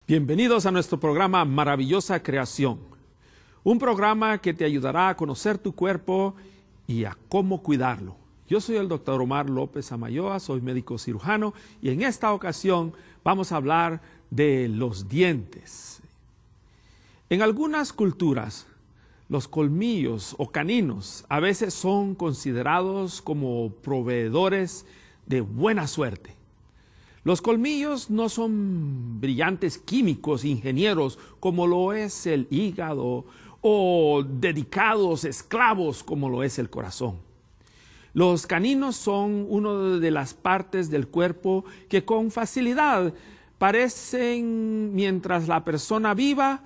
Bienvenidos a nuestro programa Maravillosa Creación, un programa que te ayudará a conocer tu cuerpo y a cómo cuidarlo. Yo soy el Dr. Omar López Amayoa, soy médico cirujano y en esta ocasión vamos a hablar de los dientes. En algunas culturas, los colmillos o caninos a veces son considerados como proveedores de buena suerte. Los colmillos no son brillantes químicos, ingenieros, como lo es el hígado, o dedicados esclavos, como lo es el corazón. Los caninos son una de las partes del cuerpo que con facilidad parecen, mientras la persona viva,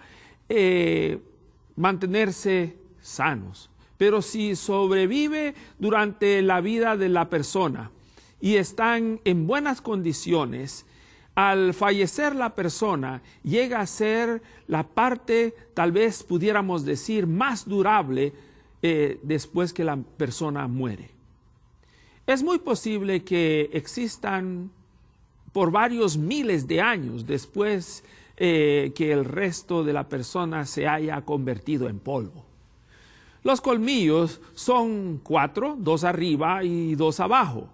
mantenerse sanos. Pero si sobrevive durante la vida de la persona y están en buenas condiciones, al fallecer la persona llega a ser la parte, tal vez pudiéramos decir, más durable después que la persona muere. Es muy posible que existan por varios miles de años después que el resto de la persona se haya convertido en polvo. Los colmillos son 4, 2 arriba y 2 abajo.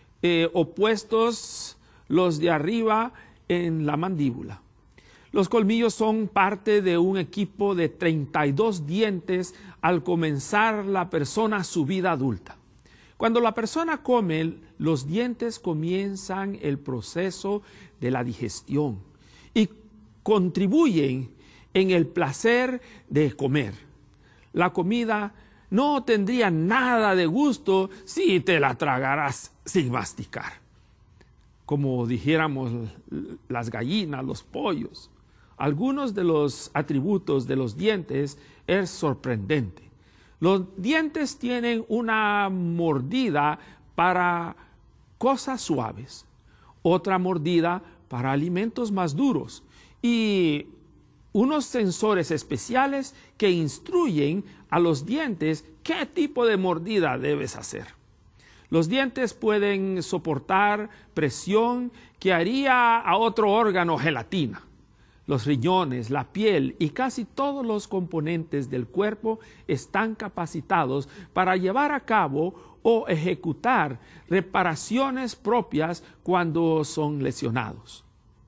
Opuestos los de arriba en la mandíbula. Los colmillos son parte de un equipo de 32 dientes al comenzar la persona su vida adulta. Cuando la persona come, los dientes comienzan el proceso de la digestión y contribuyen en el placer de comer. La comida no tendría nada de gusto si te la tragaras sin masticar. Como dijéramos las gallinas, los pollos. Algunos de los atributos de los dientes es sorprendente. Los dientes tienen una mordida para cosas suaves, otra mordida para alimentos más duros y unos sensores especiales que instruyen a los dientes qué tipo de mordida debes hacer. Los dientes pueden soportar presión que haría a otro órgano gelatina. Los riñones, la piel y casi todos los componentes del cuerpo están capacitados para llevar a cabo o ejecutar reparaciones propias cuando son lesionados.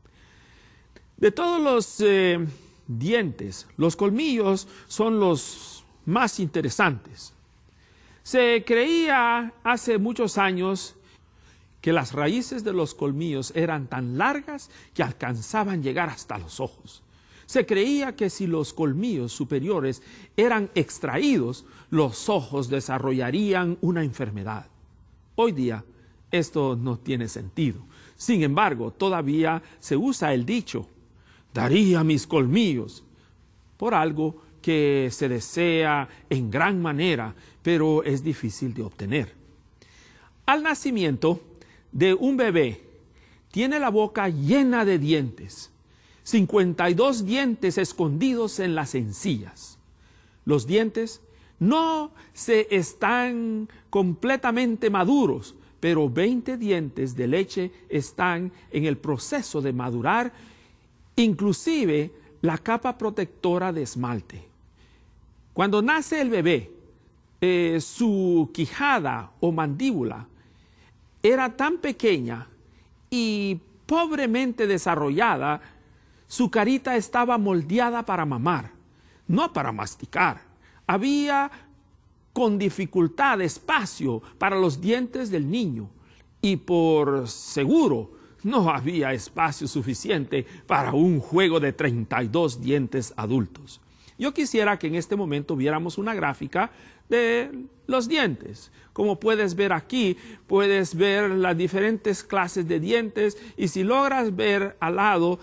De todos los dientes, los colmillos son los más interesantes. Se creía hace muchos años que las raíces de los colmillos eran tan largas que alcanzaban llegar hasta los ojos. Se creía que si los colmillos superiores eran extraídos, los ojos desarrollarían una enfermedad. Hoy día esto no tiene sentido. Sin embargo, todavía se usa el dicho: daría mis colmillos, por algo que se desea en gran manera, pero es difícil de obtener. Al nacimiento de un bebé, tiene la boca llena de dientes, 52 dientes escondidos en las encías. Los dientes no se están completamente maduros, pero 20 dientes de leche están en el proceso de madurar, inclusive la capa protectora de esmalte. Cuando nace el bebé, su quijada o mandíbula era tan pequeña y pobremente desarrollada, su carita estaba moldeada para mamar, no para masticar. Había con dificultad espacio para los dientes del niño y por seguro no había espacio suficiente para un juego de 32 dientes adultos. Yo quisiera que en este momento viéramos una gráfica de los dientes. Como puedes ver aquí, puedes ver las diferentes clases de dientes y si logras ver al lado,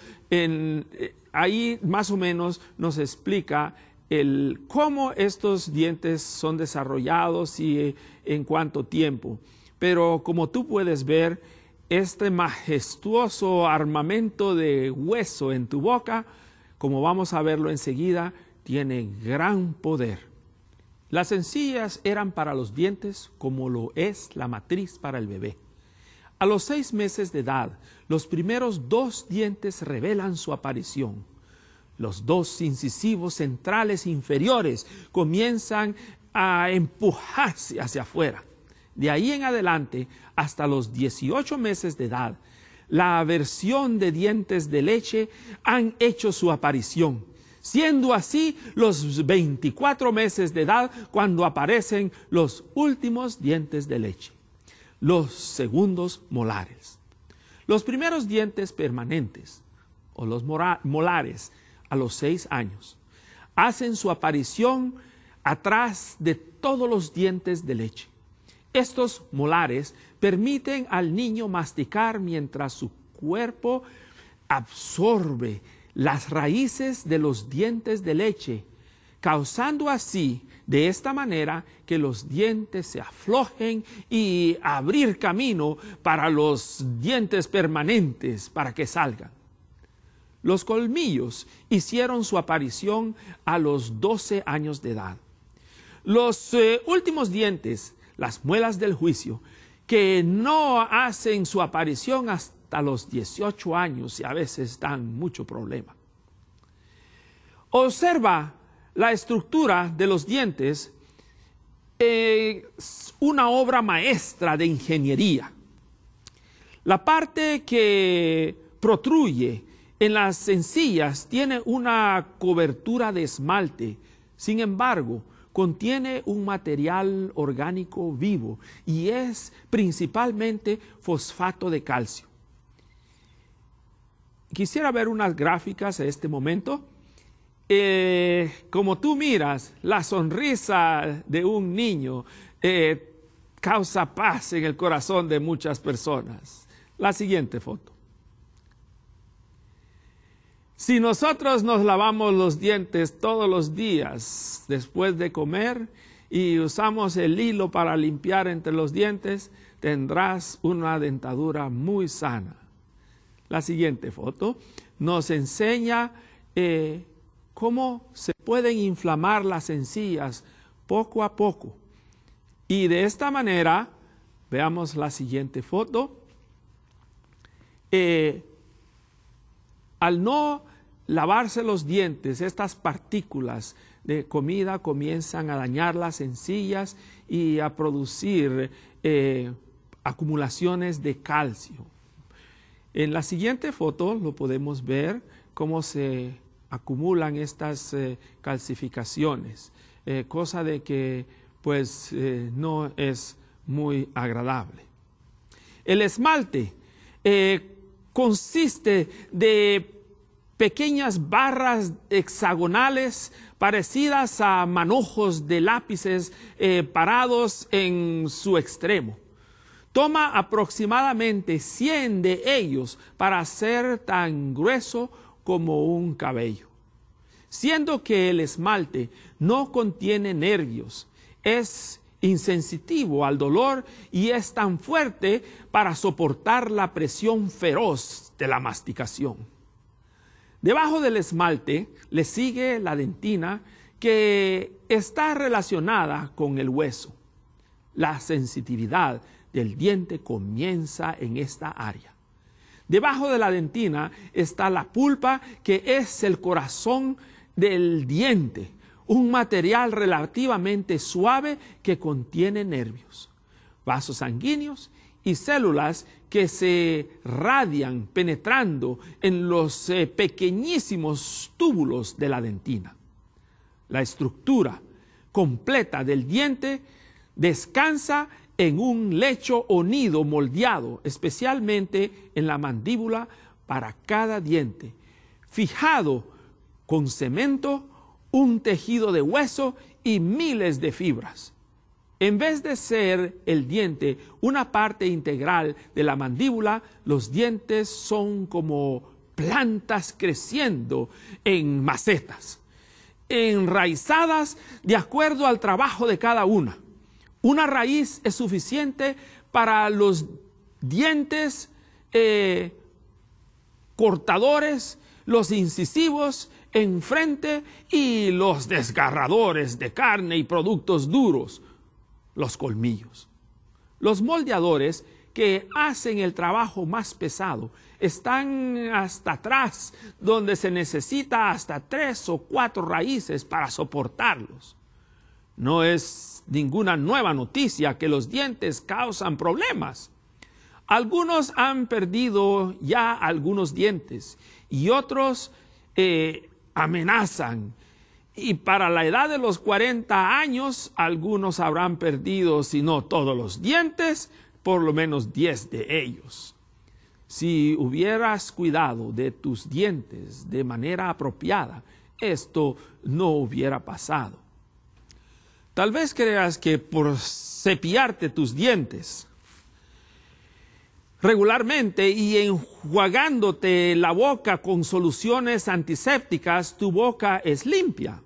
ahí más o menos nos explica cómo estos dientes son desarrollados y en cuánto tiempo. Pero como tú puedes ver, este majestuoso armamento de hueso en tu boca, como vamos a verlo enseguida, tiene gran poder. Las encías eran para los dientes como lo es la matriz para el bebé. A los 6 meses de edad, los primeros 2 dientes revelan su aparición. Los 2 incisivos centrales inferiores comienzan a empujarse hacia afuera. De ahí en adelante, hasta los 18 meses de edad, la versión de dientes de leche han hecho su aparición, siendo así los 24 meses de edad cuando aparecen los últimos dientes de leche, los segundos molares. Los primeros dientes permanentes, o los molares, a los 6 años, hacen su aparición atrás de todos los dientes de leche. Estos molares permiten al niño masticar mientras su cuerpo absorbe las raíces de los dientes de leche, causando así, de esta manera, que los dientes se aflojen y abrir camino para los dientes permanentes para que salgan. Los colmillos hicieron su aparición a los 12 años de edad. Los últimos dientes, las muelas del juicio, que no hacen su aparición hasta los 18 años y a veces dan mucho problema. Observa la estructura de los dientes, es una obra maestra de ingeniería. La parte que protruye en las encías tiene una cobertura de esmalte, sin embargo, contiene un material orgánico vivo y es principalmente fosfato de calcio. Quisiera ver unas gráficas en este momento. Como tú miras, la sonrisa de un niño causa paz en el corazón de muchas personas. La siguiente foto. Si nosotros nos lavamos los dientes todos los días después de comer y usamos el hilo para limpiar entre los dientes, tendrás una dentadura muy sana. La siguiente foto nos enseña cómo se pueden inflamar las encías poco a poco. Y de esta manera, veamos la siguiente foto, al no lavarse los dientes, estas partículas de comida comienzan a dañar las encías y a producir acumulaciones de calcio. En la siguiente foto lo podemos ver cómo se acumulan estas calcificaciones, cosa de que pues no es muy agradable. El esmalte consiste de pequeñas barras hexagonales parecidas a manojos de lápices parados en su extremo. Toma aproximadamente 100 de ellos para ser tan grueso como un cabello. Siendo que el esmalte no contiene nervios, es insensitivo al dolor y es tan fuerte para soportar la presión feroz de la masticación. Debajo del esmalte le sigue la dentina, que está relacionada con el hueso. La sensitividad del diente comienza en esta área. Debajo de la dentina está la pulpa, que es el corazón del diente, un material relativamente suave que contiene nervios, vasos sanguíneos y células que se radian penetrando en los pequeñísimos túbulos de la dentina. La estructura completa del diente descansa en un lecho o nido moldeado, especialmente en la mandíbula para cada diente, fijado con cemento, un tejido de hueso y miles de fibras. En vez de ser el diente una parte integral de la mandíbula, los dientes son como plantas creciendo en macetas, enraizadas de acuerdo al trabajo de cada una. Una raíz es suficiente para los dientes cortadores, los incisivos enfrente y los desgarradores de carne y productos duros, los colmillos. Los moldeadores que hacen el trabajo más pesado están hasta atrás, donde se necesita hasta 3 o 4 raíces para soportarlos. No es ninguna nueva noticia que los dientes causan problemas. Algunos han perdido ya algunos dientes y otros amenazan. Y para la edad de los 40 años, algunos habrán perdido, si no todos los dientes, por lo menos 10 de ellos. Si hubieras cuidado de tus dientes de manera apropiada, esto no hubiera pasado. Tal vez creas que por cepillarte tus dientes regularmente y enjuagándote la boca con soluciones antisépticas, tu boca es limpia.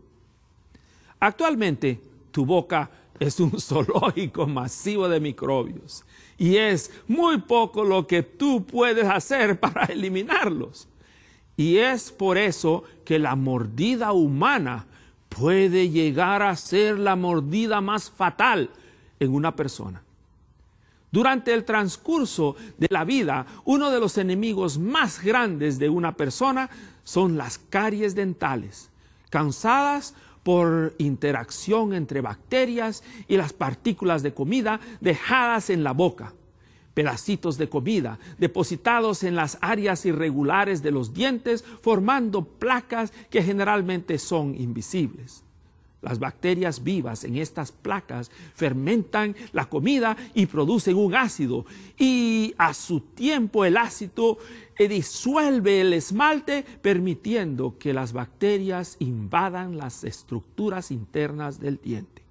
Actualmente, tu boca es un zoológico masivo de microbios y es muy poco lo que tú puedes hacer para eliminarlos. Y es por eso que la mordida humana puede llegar a ser la mordida más fatal en una persona. Durante el transcurso de la vida, uno de los enemigos más grandes de una persona son las caries dentales, causadas por interacción entre bacterias y las partículas de comida dejadas en la boca. Pedacitos de comida depositados en las áreas irregulares de los dientes, formando placas que generalmente son invisibles. Las bacterias vivas en estas placas fermentan la comida y producen un ácido, y a su tiempo el ácido disuelve el esmalte, permitiendo que las bacterias invadan las estructuras internas del diente.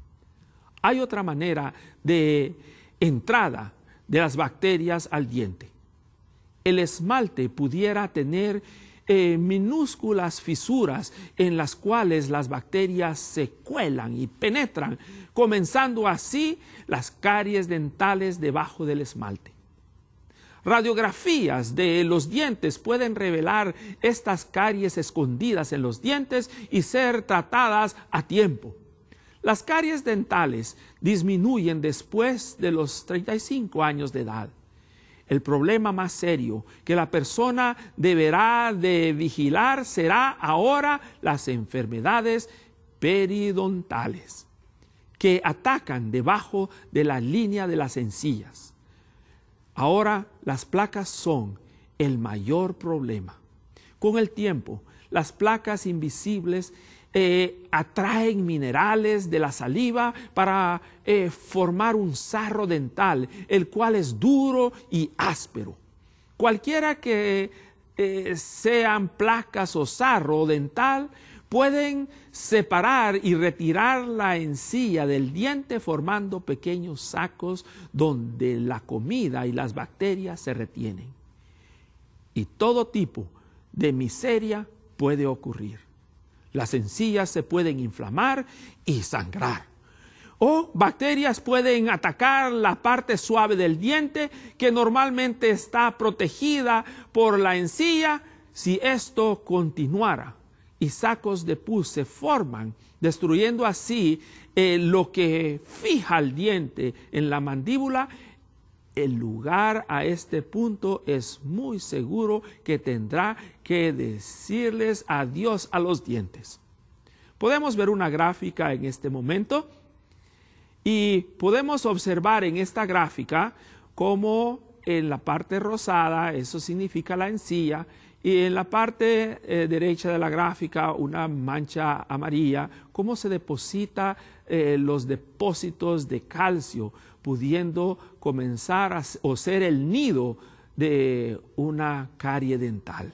Hay otra manera de entrada de las bacterias al diente. El esmalte pudiera tener minúsculas fisuras en las cuales las bacterias se cuelan y penetran, comenzando así las caries dentales debajo del esmalte. Radiografías de los dientes pueden revelar estas caries escondidas en los dientes y ser tratadas a tiempo. Las caries dentales disminuyen después de los 35 años de edad. El problema más serio que la persona deberá de vigilar será ahora las enfermedades periodontales, que atacan debajo de la línea de las encías. Ahora las placas son el mayor problema. Con el tiempo, las placas invisibles atraen minerales de la saliva para formar un sarro dental, el cual es duro y áspero. Cualquiera que sean placas o sarro dental, pueden separar y retirar la encía del diente, formando pequeños sacos donde la comida y las bacterias se retienen. Y todo tipo de miseria puede ocurrir. Las encías se pueden inflamar y sangrar. O bacterias pueden atacar la parte suave del diente, que normalmente está protegida por la encía. Si esto continuara y sacos de pus se forman, destruyendo así lo que fija el diente en la mandíbula, el lugar a este punto es muy seguro que tendrá que decirles adiós a los dientes. Podemos ver una gráfica en este momento y podemos observar en esta gráfica cómo en la parte rosada, eso significa la encía, y en la parte derecha de la gráfica una mancha amarilla, cómo se deposita los depósitos de calcio, pudiendo comenzar o ser el nido de una carie dental.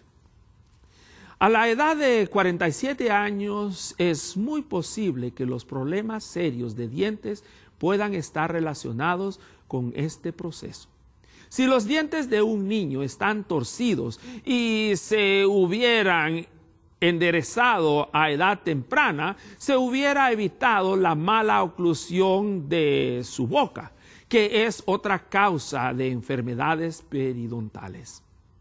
A la edad de 47 años es muy posible que los problemas serios de dientes puedan estar relacionados con este proceso. Si los dientes de un niño están torcidos y se hubieran enderezado a edad temprana, se hubiera evitado la mala oclusión de su boca, que es otra causa de enfermedades periodontales.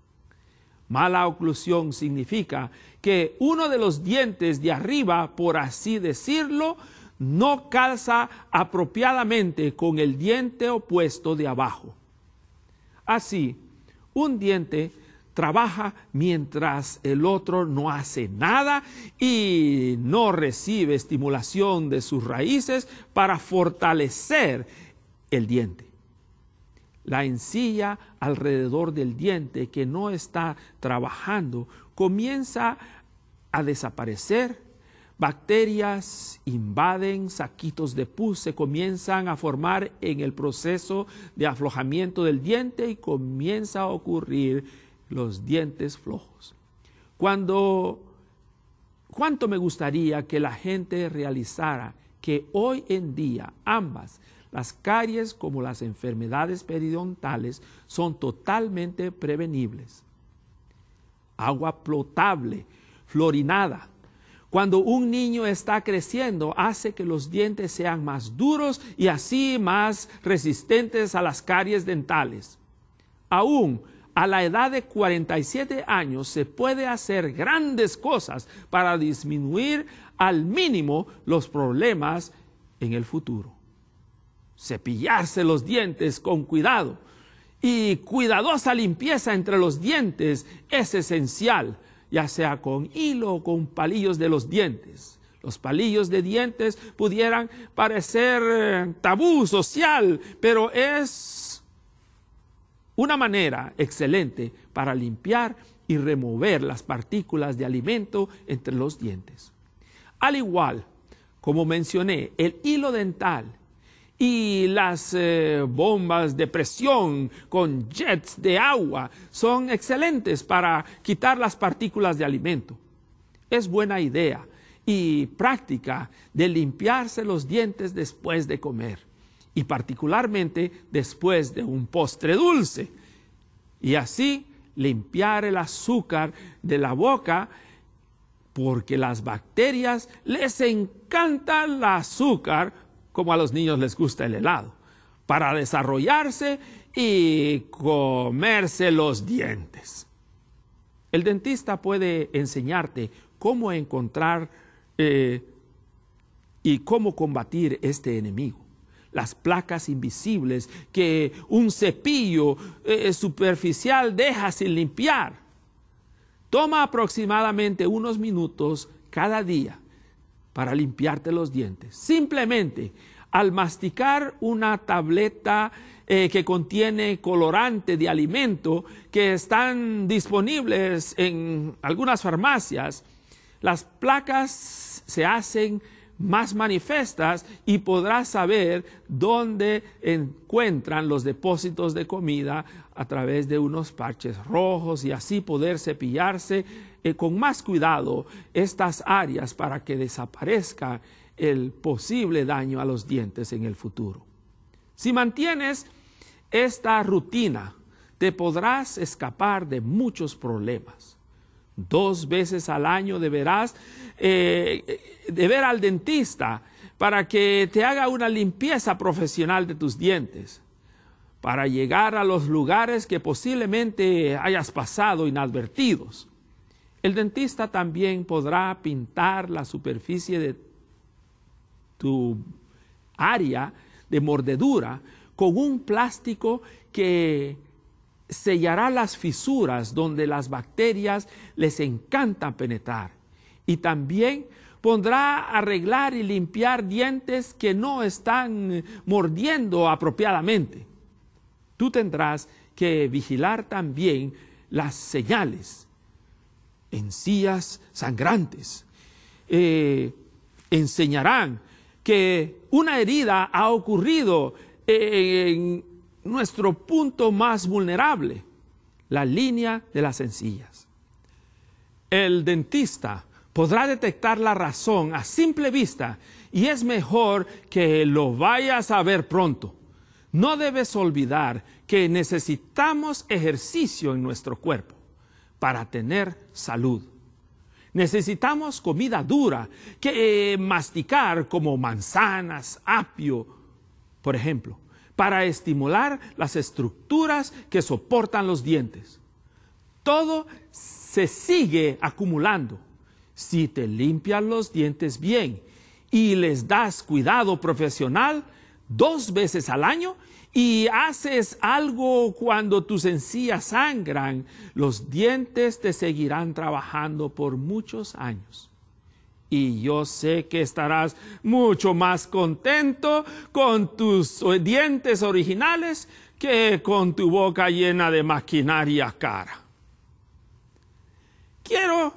Mala oclusión significa que uno de los dientes de arriba, por así decirlo, no calza apropiadamente con el diente opuesto de abajo. Así, un diente trabaja mientras el otro no hace nada y no recibe estimulación de sus raíces para fortalecer el diente. La encía alrededor del diente que no está trabajando comienza a desaparecer. Bacterias invaden, saquitos de pus se comienzan a formar en el proceso de aflojamiento del diente y comienza a ocurrir los dientes flojos. ¿Cuánto me gustaría que la gente realizara que hoy en día ambas, las caries como las enfermedades periodontales, son totalmente prevenibles? Agua potable, fluorinada. Cuando un niño está creciendo, hace que los dientes sean más duros y así más resistentes a las caries dentales. Aún a la edad de 47 años se puede hacer grandes cosas para disminuir al mínimo los problemas en el futuro. Cepillarse los dientes con cuidado y cuidadosa limpieza entre los dientes es esencial, ya sea con hilo o con palillos de los dientes. Los palillos de dientes pudieran parecer tabú social, pero es una manera excelente para limpiar y remover las partículas de alimento entre los dientes. Al igual, como mencioné, el hilo dental y las bombas de presión con jets de agua son excelentes para quitar las partículas de alimento. Es buena idea y práctica de limpiarse los dientes después de comer y particularmente después de un postre dulce, y así limpiar el azúcar de la boca, porque las bacterias les encanta el azúcar, como a los niños les gusta el helado, para desarrollarse y comerse los dientes. El dentista puede enseñarte cómo encontrar y cómo combatir este enemigo. Las placas invisibles que un cepillo superficial deja sin limpiar. Toma aproximadamente unos minutos cada día para limpiarte los dientes. Simplemente al masticar una tableta que contiene colorante de alimento que están disponibles en algunas farmacias, las placas se hacen más manifiestas y podrás saber dónde encuentran los depósitos de comida a través de unos parches rojos y así poder cepillarse con más cuidado estas áreas para que desaparezca el posible daño a los dientes en el futuro. Si mantienes esta rutina, te podrás escapar de muchos problemas. 2 veces al año deberás ver al dentista para que te haga una limpieza profesional de tus dientes, para llegar a los lugares que posiblemente hayas pasado inadvertidos. El dentista también podrá pintar la superficie de tu área de mordedura con un plástico que sellará las fisuras donde las bacterias les encantan penetrar. Y también podrá arreglar y limpiar dientes que no están mordiendo apropiadamente. Tú tendrás que vigilar también las señales. Encías sangrantes enseñarán que una herida ha ocurrido en nuestro punto más vulnerable, la línea de las encías. El dentista podrá detectar la razón a simple vista y es mejor que lo vayas a ver pronto. No debes olvidar que necesitamos ejercicio en nuestro cuerpo para tener salud. Necesitamos comida dura que masticar como manzanas, apio, por ejemplo, para estimular las estructuras que soportan los dientes. Todo se sigue acumulando. Si te limpias los dientes bien y les das cuidado profesional, 2 veces al año y haces algo cuando tus encías sangran, los dientes te seguirán trabajando por muchos años. Y yo sé que estarás mucho más contento con tus dientes originales que con tu boca llena de maquinaria cara. Quiero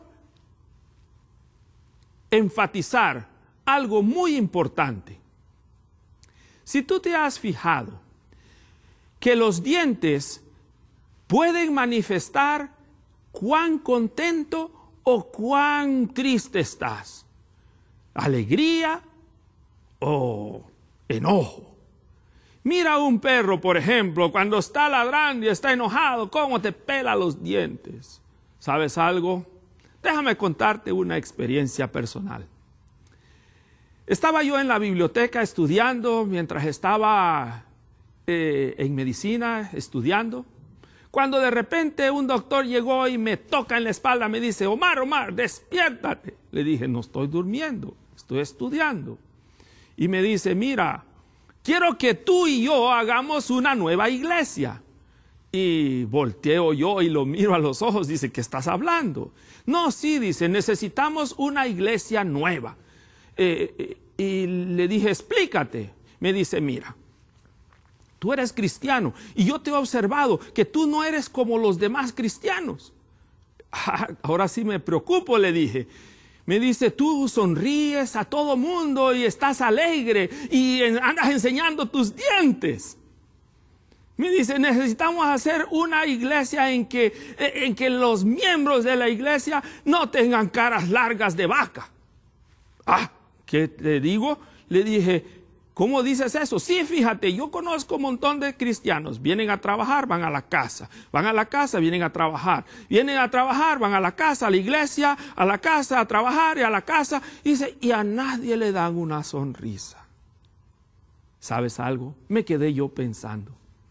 enfatizar algo muy importante. Si tú te has fijado que los dientes pueden manifestar cuán contento o cuán triste estás, alegría o enojo. Mira a un perro, por ejemplo, cuando está ladrando y está enojado, cómo te pela los dientes. ¿Sabes algo? Déjame contarte una experiencia personal. Estaba yo en la biblioteca estudiando, mientras estaba en medicina estudiando, cuando de repente un doctor llegó y me toca en la espalda, me dice, Omar, despiértate. Le dije, no estoy durmiendo, estoy estudiando. Y me dice, mira, quiero que tú y yo hagamos una nueva iglesia. Y volteo yo y lo miro a los ojos, dice, ¿qué estás hablando? No, sí, dice, necesitamos una iglesia nueva. Y le dije, explícate. Me dice, mira, tú eres cristiano y yo te he observado que tú no eres como los demás cristianos. Ahora sí me preocupo, le dije. Me dice, tú sonríes a todo mundo y estás alegre y andas enseñando tus dientes. Me dice, necesitamos hacer una iglesia en que los miembros de la iglesia no tengan caras largas de vaca. ¿Qué te digo? Le dije, ¿cómo dices eso? Sí, fíjate, yo conozco un montón de cristianos. Vienen a trabajar, van a la casa. Van a la casa, vienen a trabajar. Vienen a trabajar, van a la casa, a la iglesia, a la casa, a trabajar y a la casa. Dice, y a nadie le dan una sonrisa. ¿Sabes algo? Me quedé yo pensando.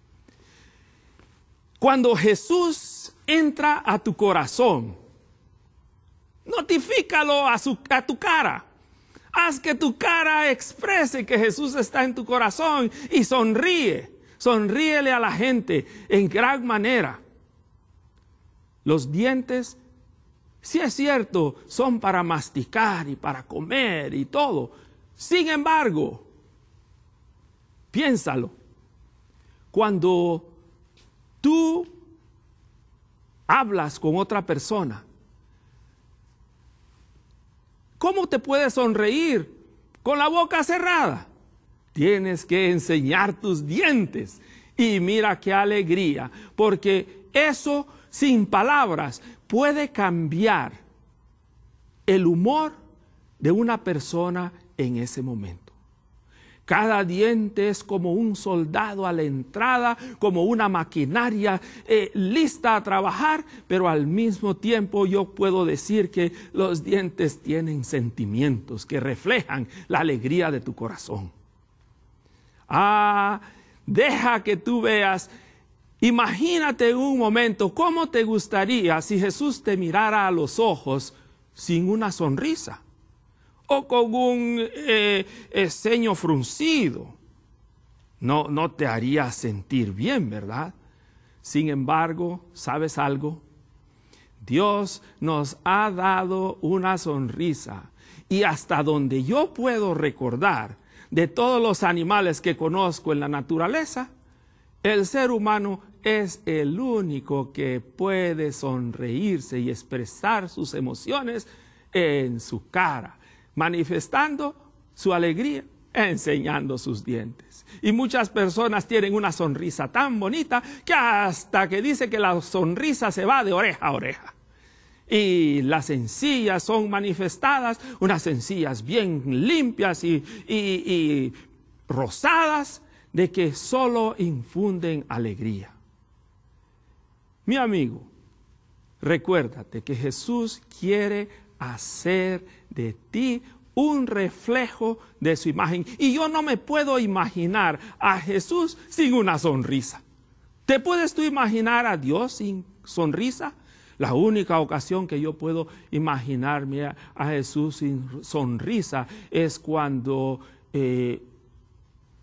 Cuando Jesús entra a tu corazón, notifícalo a tu cara. Haz que tu cara exprese que Jesús está en tu corazón y sonríe. Sonríele a la gente en gran manera. Los dientes, sí es cierto, son para masticar y para comer y todo. Sin embargo, piénsalo. Cuando tú hablas con otra persona, ¿cómo te puedes sonreír con la boca cerrada? Tienes que enseñar tus dientes. Y mira qué alegría, porque eso sin palabras puede cambiar el humor de una persona en ese momento. Cada diente es como un soldado a la entrada, como una maquinaria lista a trabajar, pero al mismo tiempo yo puedo decir que los dientes tienen sentimientos que reflejan la alegría de tu corazón. Deja que tú veas, imagínate un momento, ¿cómo te gustaría si Jesús te mirara a los ojos sin una sonrisa? O con un ceño fruncido. No te haría sentir bien, ¿verdad? Sin embargo, ¿sabes algo? Dios nos ha dado una sonrisa. Y hasta donde yo puedo recordar, de todos los animales que conozco en la naturaleza, el ser humano es el único que puede sonreírse y expresar sus emociones en su cara, manifestando su alegría, enseñando sus dientes. Y muchas personas tienen una sonrisa tan bonita que hasta que dice que la sonrisa se va de oreja a oreja. Y las encías son manifestadas, unas encías bien limpias y rosadas, de que solo infunden alegría. Mi amigo, recuérdate que Jesús quiere hacer de ti un reflejo de su imagen. Y yo no me puedo imaginar a Jesús sin una sonrisa. ¿Te puedes tú imaginar a Dios sin sonrisa? La única ocasión que yo puedo imaginarme a Jesús sin sonrisa es cuando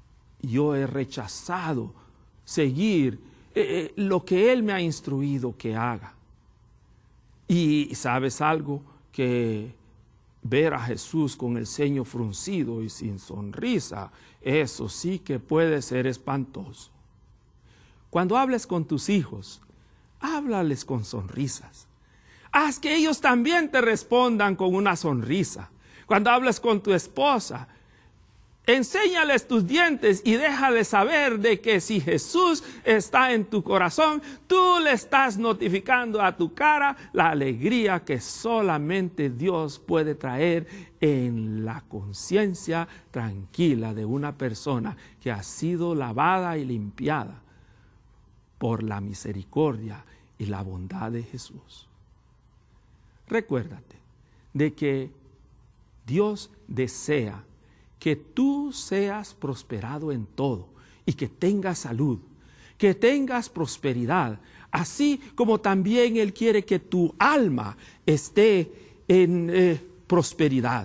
yo he rechazado seguir lo que Él me ha instruido que haga. Y ¿sabes algo? Que ver a Jesús con el ceño fruncido y sin sonrisa, eso sí que puede ser espantoso. Cuando hables con tus hijos, háblales con sonrisas. Haz que ellos también te respondan con una sonrisa. Cuando hables con tu esposa, enséñales tus dientes y déjale saber de que si Jesús está en tu corazón, tú le estás notificando a tu cara la alegría que solamente Dios puede traer en la conciencia tranquila de una persona que ha sido lavada y limpiada por la misericordia y la bondad de Jesús. Recuérdate de que Dios desea que tú seas prosperado en todo y que tengas salud, que tengas prosperidad, así como también Él quiere que tu alma esté en prosperidad.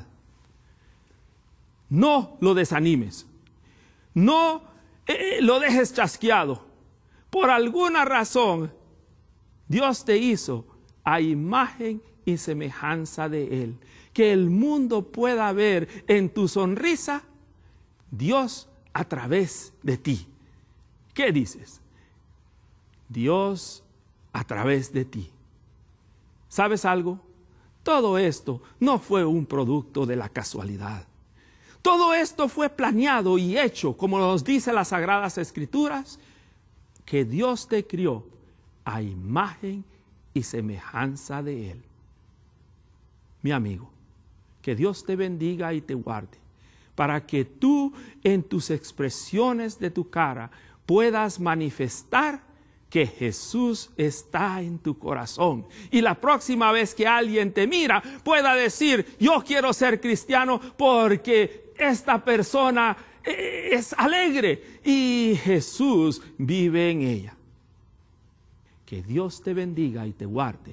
No lo desanimes, no lo dejes chasqueado. Por alguna razón, Dios te hizo a imagen y semejanza de Él. Que el mundo pueda ver en tu sonrisa Dios a través de ti. ¿Qué dices? Dios a través de ti. ¿Sabes algo? Todo esto no fue un producto de la casualidad. Todo esto fue planeado y hecho, como nos dice las Sagradas Escrituras, que Dios te crió a imagen y semejanza de Él. Mi amigo, que Dios te bendiga y te guarde, para que tú en tus expresiones de tu cara puedas manifestar que Jesús está en tu corazón. Y la próxima vez que alguien te mira, pueda decir, yo quiero ser cristiano porque esta persona es alegre y Jesús vive en ella. Que Dios te bendiga y te guarde